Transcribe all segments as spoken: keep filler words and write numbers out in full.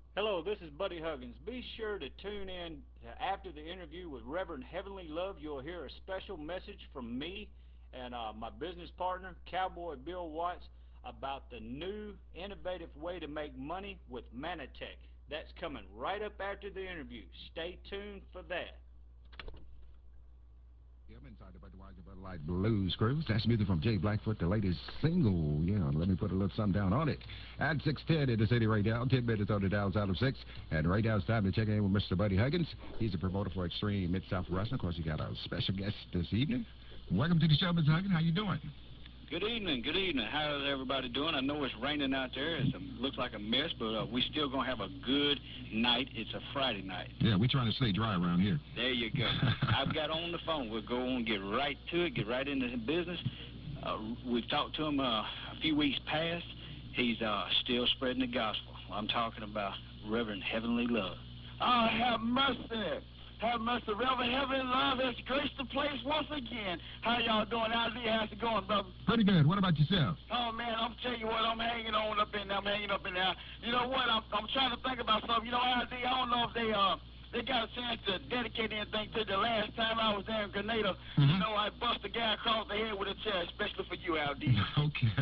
Hello, this is Buddy Huggins. Be sure to tune in to after the interview with Reverend Heavenly Love. You'll hear a special message from me and uh, my business partner, Cowboy Bill Watts, about the new innovative way to make money with Manatech. That's coming right up after the interview. Stay tuned for that. I'm inside the Budweiser Bud Light Blues Cruise. That's music from Jay Blackfoot, the latest single. Yeah, let me put a little something down on it. At six ten in the city right now, ten minutes on the Downs out of six. And right now it's time to check in with Mister Buddy Huggins. He's a promoter for Extreme Mid-South Wrestling. Of course, he got a special guest this evening. Welcome to the show, Mister Huggins. How you doing? Good evening, good evening. How's everybody doing? I know it's raining out there. It looks like a mess, but uh, we still going to have a good night. It's a Friday night. Yeah, we're trying to stay dry around here. There you go. I've got on the phone. We'll go on and get right to it, get right into business. Uh, we've talked to him uh, a few weeks past. He's uh, still spreading the gospel. I'm talking about Reverend Heavenly Love. Oh, have mercy. Have mercy. Reverend Heavenly Love has graced the place once again. How y'all doing out there? How's it going, brother? Pretty good. What about yourself? Oh, man, I'm telling you what, I'm hanging on up in there. I'm hanging up in there. You know what? I'm, I'm trying to think about something. You know, Al D, I don't know if they, uh, they got a chance to dedicate anything to the last time I was there in Grenada. Mm-hmm. You know, I bust a guy across the head with a chair, especially for you, Al D. Okay.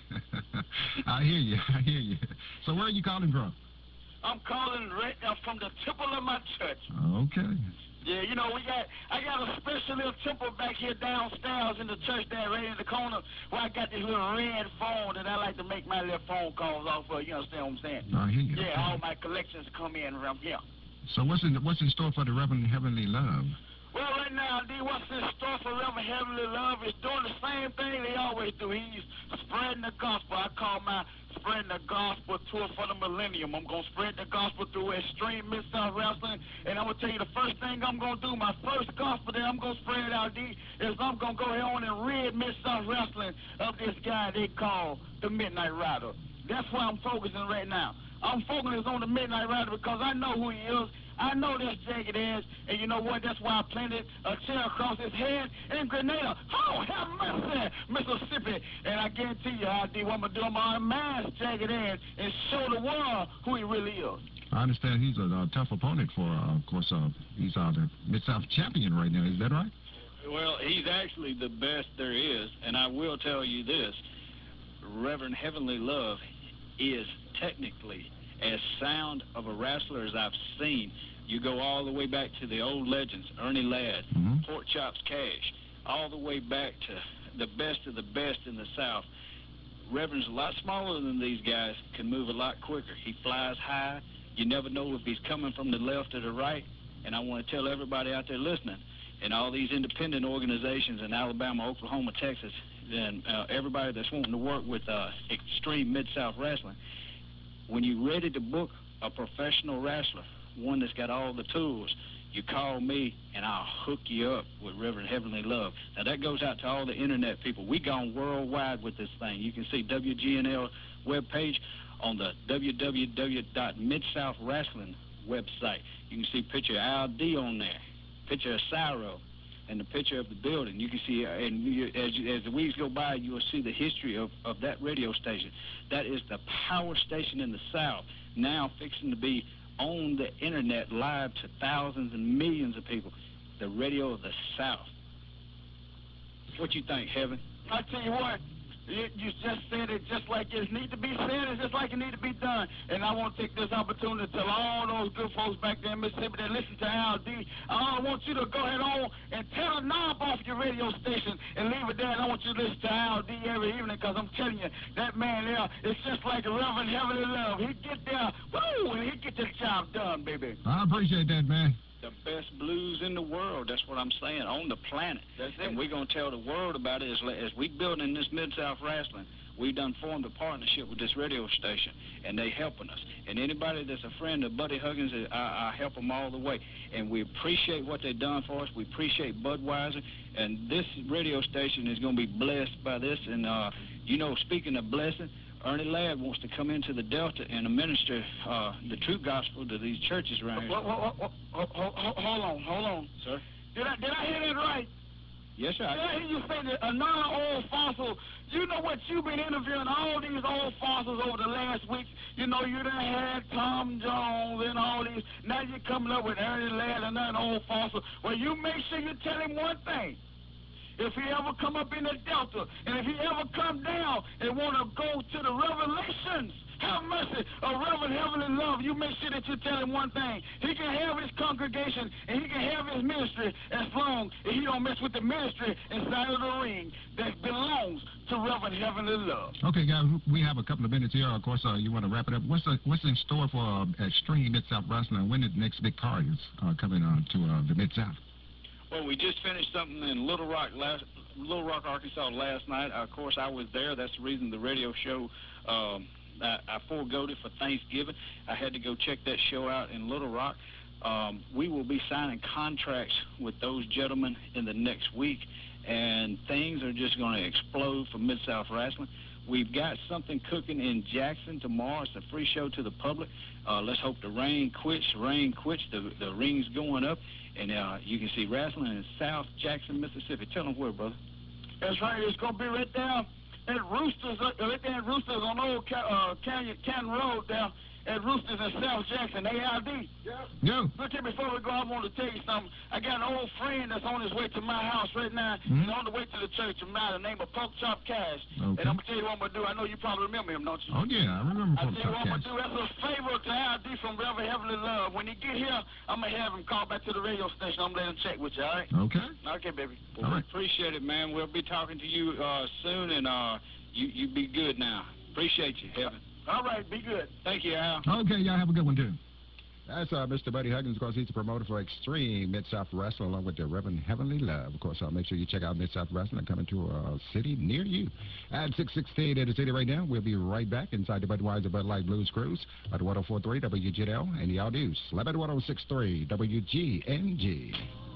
I hear you. I hear you. So where are you calling from? I'm calling right now from the temple of my church. Okay. Yeah, you know, we got, I got a special little temple back here downstairs in the church there, right in the corner, where I got this little red phone that I like to make my little phone calls off of. You understand what I'm saying? I hear you. Yeah, Okay. all my collections come in from here. So what's in what's in store for the Reverend Heavenly Love? Well, right now, D, what's in store for Reverend Heavenly Love is doing the same thing they always do. He's spreading the gospel. I call my spreading the gospel tour for the millennium. I'm going to spread the gospel through Extreme Mid-South Wrestling, and I'm going to tell you the first thing I'm going to do, my first gospel that I'm going to spread out, D, is I'm going to go ahead on and rid Mid-South Wrestling of this guy they call the Midnight Rider. That's where I'm focusing right now. I'm focusing on the Midnight Rider because I know who he is. I know this jagged edge, and you know what? That's why I planted a chair across his head in Grenada. Oh, have mercy, Mississippi. And I guarantee you, I did what I'm going to do. I'm going to unmask jagged edge and show the world who he really is. I understand he's a, a tough opponent for, uh, of course, uh, he's uh, the Mid-South champion right now. Is that right? Well, he's actually the best there is, and I will tell you this. Reverend Heavenly Love is technically as sound of a wrestler as I've seen. You go all the way back to the old legends, Ernie Ladd, mm-hmm. Pork Chops Cash, all the way back to the best of the best in the South. Reverend's a lot smaller than these guys, can move a lot quicker. He flies high. You never know if he's coming from the left or the right. And I want to tell everybody out there listening, and all these independent organizations in Alabama, Oklahoma, Texas, and uh, everybody that's wanting to work with uh, Extreme Mid-South Wrestling, when you're ready to book a professional wrestler, one that's got all the tools, you call me and I'll hook you up with Reverend Heavenly Love. Now that goes out to all the internet people. We gone worldwide with this thing. You can see W G N L webpage on the w w w dot mid south wrestling website. You can see a picture of Al D on there, picture of Cyro, and the picture of the building. You can see, uh, and you, as, as the weeks go by, you will see the history of, of that radio station. That is the power station in the South, now fixing to be on the internet live to thousands and millions of people. The radio of the South. What you think, Heaven? I tell you what, you, you just said it just like it need to be said, it's just like it need to be done. And I want to take this opportunity to tell all those good folks back there in Mississippi that listen to Al D, I want you to go ahead on and tear the knob off your radio station and leave it there. And I want you to listen to Al D every evening, because I'm telling you, that man there is just like a Reverend Heavenly Love. He get there, woo, and he get the job done, baby. I appreciate that, man. The best blues in the world, that's what I'm saying, on the planet. That's it. And we're going to tell the world about it as, as we build in this Mid-South Wrestling. We done formed a partnership with this radio station, and they helping us. And anybody that's a friend of Buddy Huggins, I, I help them all the way. And we appreciate what they've done for us. We appreciate Budweiser. And this radio station is going to be blessed by this. And, uh, you know, speaking of blessing, Ernie Ladd wants to come into the Delta and minister uh, the true gospel to these churches around here. Hold, hold, hold, hold on, hold on. Sir? Did I, did I hear that right? Yes, sir. Did I hear you say that another old fossil? You know what? You've been interviewing all these old fossils over the last week. You know, you done had Tom Jones and all these. Now you're coming up with Ernie Ladd, another old fossil. Well, you make sure you tell him one thing. If he ever come up in the Delta, and if he ever come down and want to go to the Revelations, have mercy, a Reverend Heavenly Love, you make sure that you tell him one thing. He can have his congregation, and he can have his ministry as long as he don't mess with the ministry inside of the ring that belongs to Reverend Heavenly Love. Okay, guys, we have a couple of minutes here. Of course, uh, you want to wrap it up. What's the, what's in store for uh, Extreme Mid-South Wrestling? When is the next big card is uh, coming uh, to uh, the Mid-South? Well, we just finished something in Little Rock, last, Little Rock, Arkansas last night. Uh, of course, I was there. That's the reason the radio show, um, I, I foregoed it for Thanksgiving. I had to go check that show out in Little Rock. Um, we will be signing contracts with those gentlemen in the next week, and things are just going to explode for Mid-South Wrestling. We've got something cooking in Jackson tomorrow. It's a free show to the public. Uh, let's hope the rain quits. Rain quits. The, the ring's going up. And uh, you can see wrestling in South Jackson, Mississippi. Tell them where, brother. That's right. It's going to be right down at Roosters, uh, right there at Roosters on Old Ca uh, Canyon, Canyon Road down at Roosters in South Jackson, A I D. Yeah. Yeah. Look here, before we go, I want to tell you something. I got an old friend that's on his way to my house right now. Mm-hmm. He's on the way to the church of mine, the name of Pork Chop Cash. Okay. And I'm going to tell you what I'm going to do. I know you probably remember him, don't you? Oh, yeah, I remember I Pork tell you Chop what I'm going Cash. to do. That's a favor to A I D from Reverend Heavenly Love. When he get here, I'm going to have him call back to the radio station. I'm going to let him check with you, all right? Okay. Okay, baby. Well, All right. Appreciate it, man. We'll be talking to you uh, soon, and uh, you, you be good now. Appreciate you, Heaven. All right, be good. Thank you, Al. Okay, y'all have a good one, too. That's uh, Mister Buddy Huggins. Of course, he's the promoter for Extreme Mid-South Wrestling, along with the Reverend Heavenly Love. Of course, I'll make sure you check out Mid-South Wrestling coming to a city near you. At six sixteen in the city right now, we'll be right back inside the Budweiser Bud Light Blues Cruise at one oh four point three W G L and the All News, eleven one oh six point three W G N G.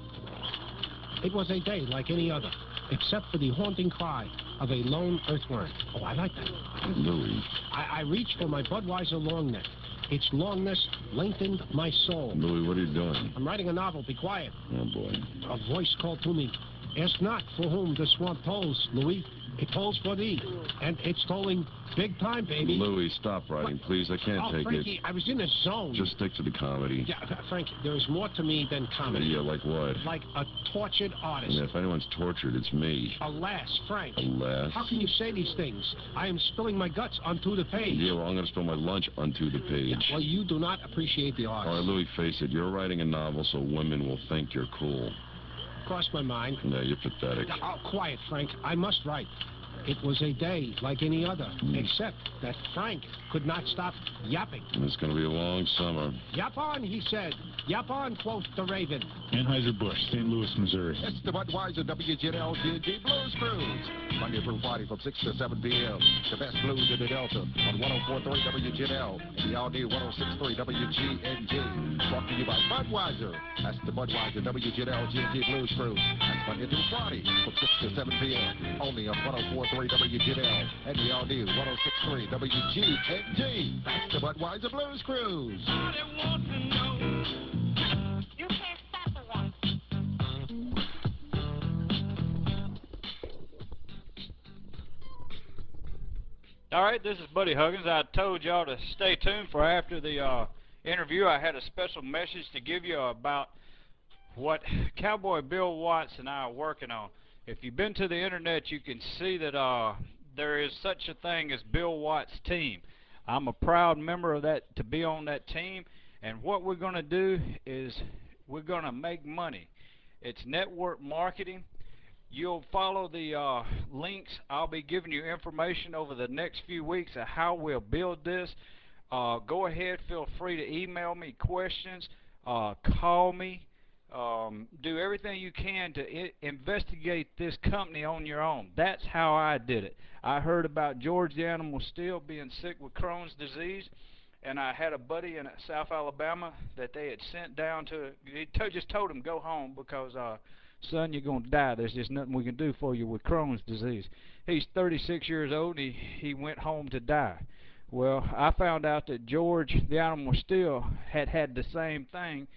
It was a day like any other, except for the haunting cry of a lone earthworm. Oh, I like that. Louis. I, I reached for my Budweiser long neck. Its longness lengthened my soul. Louis, what are you doing? I'm writing a novel. Be quiet. Oh, boy. A voice called to me. Ask not for whom the swamp tolls, Louis. It tolls for thee. And it's tolling big time, baby. Louis, stop writing, What? please. I can't oh, take Frankie, it. I was in a zone. Just stick to the comedy. Yeah, Frank, there is more to me than comedy. Yeah, like what? Like a tortured artist. And if anyone's tortured, it's me. Alas, Frank. Alas. How can you say these things? I am spilling my guts onto the page. Yeah, well, I'm going to spill my lunch onto the page. Yeah, well, you do not appreciate the art. All right, Louis, face it. You're writing a novel so women will think you're cool. Crossed my mind. No, you're pathetic. Oh, quiet, Frank. I must write. It was a day like any other, Mm. except that Frank could not stop yapping. And it's going to be a long summer. Yap on, he said. Yap on, quoth the raven. Anheuser-Busch, Saint Louis, Missouri. It's the Budweiser W G L G N G Blues Cruise. Monday through Friday from six to seven p m The best blues in the Delta on one oh four point three W G L and the all-new one oh six point three W G N G. Brought to you by Budweiser. That's the Budweiser W G L G N G Blues Cruise. That's Monday through Friday from six to seven p m Only on one oh four point three W G L and the all-new one oh six point three W G N G. That's the Budweiser Blues Cruise. You can't stop the one. All right, this is Buddy Huggins. I told y'all to stay tuned for after the uh, interview. I had a special message to give you about what Cowboy Bill Watts and I are working on. If you've been to the internet, you can see that uh, there is such a thing as Bill Watts' team. I'm a proud member of that, to be on that team, and what we're going to do is we're going to make money. It's network marketing. You'll follow the uh, links. I'll be giving you information over the next few weeks of how we'll build this. Uh, go ahead, feel free to email me questions, uh, call me, um, do everything you can to I investigate this company on your own. That's how I did it. I heard about George the Animal Steel being sick with Crohn's disease, and I had a buddy in South Alabama that they had sent down to, he just told him, go home because uh, son, you're going to die. There's just nothing we can do for you with Crohn's disease. He's thirty-six years old, and he, he went home to die. Well, I found out that George, the Animal Steel, had had the same thing,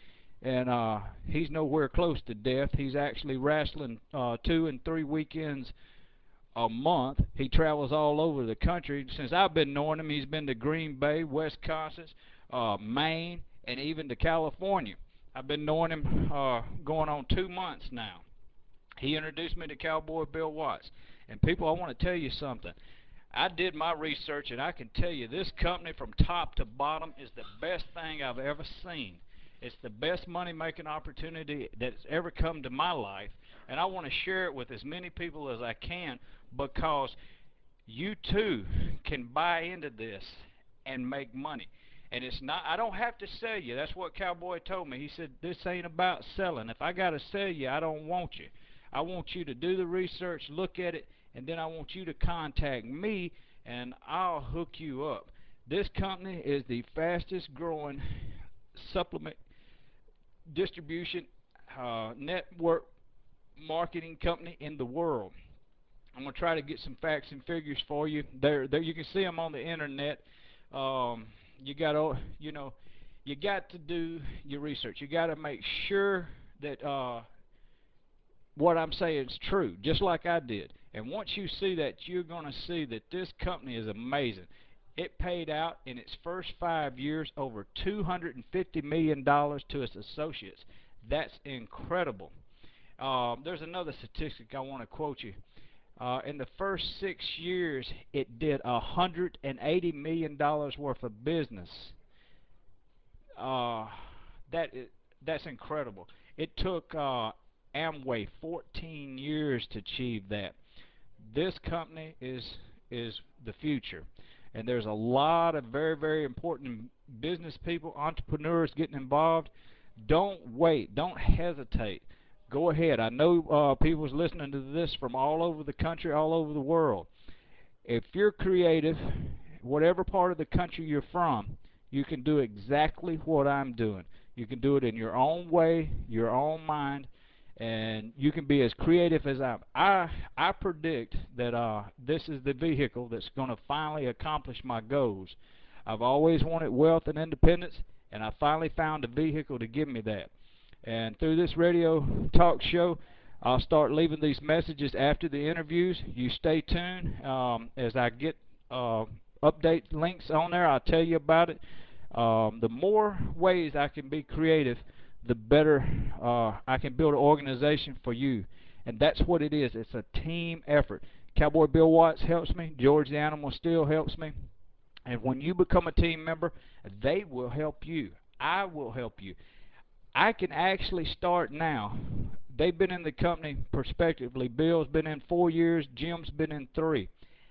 and uh, he's nowhere close to death. He's actually wrestling uh, two and three weekends a month. He travels all over the country. Since I've been knowing him, he's been to Green Bay, Wisconsin, uh, Maine, and even to California. I've been knowing him uh, going on two months now. He introduced me to Cowboy Bill Watts. And people, I want to tell you something. I did my research, and I can tell you this company from top to bottom is the best thing I've ever seen. It's the best money-making opportunity that's ever come to my life, and I want to share it with as many people as I can, because you too can buy into this and make money. And it's not, I don't have to sell you. That's what Cowboy told me. He said, this ain't about selling. If I got to sell you, I don't want you. I want you to do the research, look at it, and then I want you to contact me, and I'll hook you up. This company is the fastest growing supplement distribution uh, network marketing company in the world. I'm going to try to get some facts and figures for you. There, there, you can see them on the internet. Um, you got to, you know, you got to do your research. You got to make sure that uh, what I'm saying is true, just like I did. And once you see that, you're going to see that this company is amazing. It paid out in its first five years over two hundred fifty million dollars to its associates. That's incredible. Uh, there's another statistic I want to quote you. Uh, in the first six years, it did one hundred eighty million dollars worth of business. Uh, that is, that's incredible. It took uh, Amway fourteen years to achieve that. This company is is the future, and there's a lot of very, very important business people, entrepreneurs getting involved. Don't wait. Don't hesitate. Go ahead. I know uh, people's listening to this from all over the country, all over the world. If you're creative, whatever part of the country you're from, you can do exactly what I'm doing. You can do it in your own way, your own mind, and you can be as creative as I. I I predict that uh, this is the vehicle that's going to finally accomplish my goals. I've always wanted wealth and independence, and I finally found a vehicle to give me that. And through this radio talk show, I'll start leaving these messages after the interviews. You stay tuned. Um, as I get uh, update links on there, I'll tell you about it. Um, the more ways I can be creative, the better uh, I can build an organization for you. And that's what it is. It's a team effort. Cowboy Bill Watts helps me. George the Animal Steel helps me. And when you become a team member, they will help you. I will help you. I can actually start now. They've been in the company prospectively. Bill's been in four years. Jim's been in three.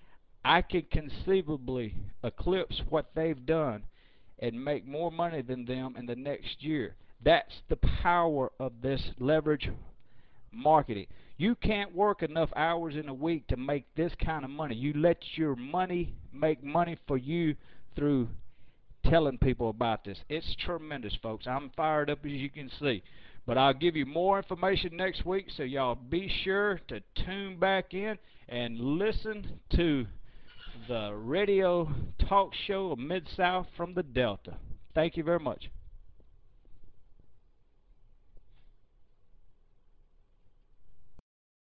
I can conceivably eclipse what they've done and make more money than them in the next year. That's the power of this leverage marketing. You can't work enough hours in a week to make this kind of money. You let your money make money for you through telling people about this. It's tremendous, folks. I'm fired up, as you can see. But I'll give you more information next week, so y'all be sure to tune back in and listen to the radio talk show of Mid-South from the Delta. Thank you very much.